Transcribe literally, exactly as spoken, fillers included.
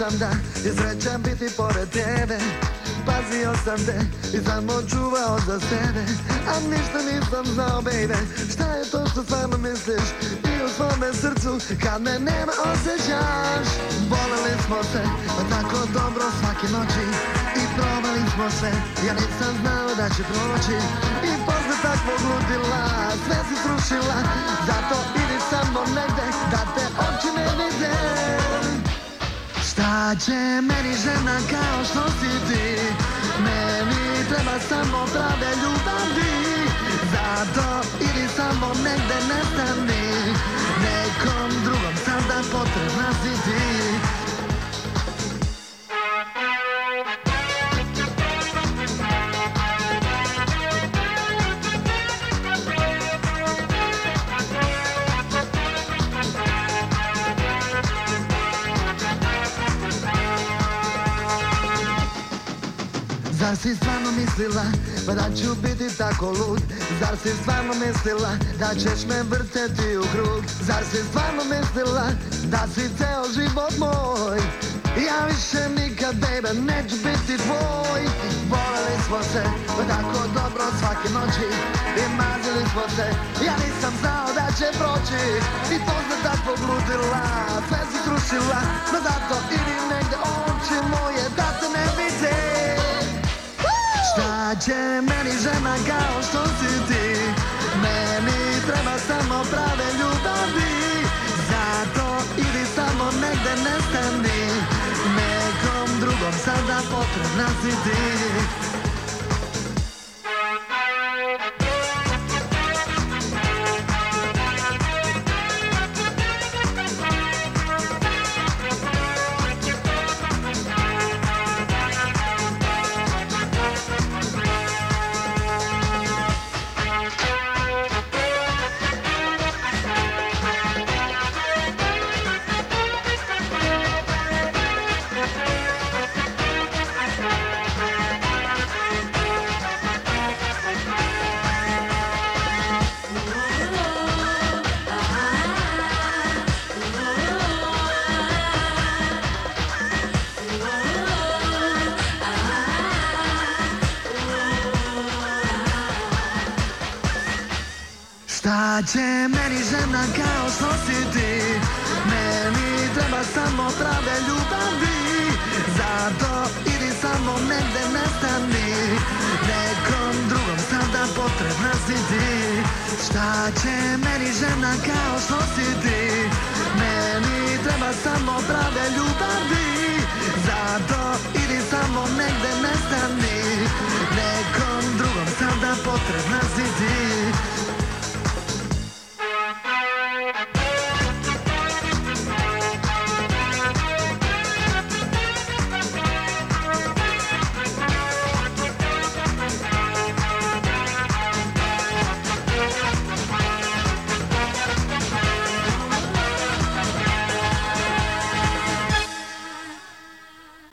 sam da je sreća biti pored tebe. Pazio sam te i samo čuvao za sebe, a ništa nisam znao, baby. Šta je to što stvarno misliš i u svome srcu kad me nema osjećaš? Voleli smo se tako dobro svake noći i probali smo sve, ja nisam znao da će proći. I posle takvog ludila sve si srušila, zato idi samo negde da te oči ne vide. Šta će meni žena kao što si ti? Meni treba samo prave ljubavi, zato idi samo negde nestani, nekom drugom sada potrebna si ti. Zar si stvarno mislila pa da ću biti tako lud? Zar si stvarno mislila da ćeš me vrteti u krug? Zar si stvarno mislila da si ceo život moj? Ja više nikad, baby, neću biti tvoj. Voleli smo se tako dobro svake noći i mazili smo se, ja nisam znao da će proći. I posle takvog ludila sve si srušila, no zato idi negde oči moje da te ne vide. Šta će meni žena kao što si ti? Meni treba samo prave ljubavi, zato idi samo negde nestani, nekom drugom sada potrebna si ti. Šta će meni žena kao što si ti? Meni treba samo prave ljubavi, zato idi samo negde nestani, nekom drugom sada potrebna si ti. Šta će meni žena kao što si ti? Meni treba samo prave ljubavi,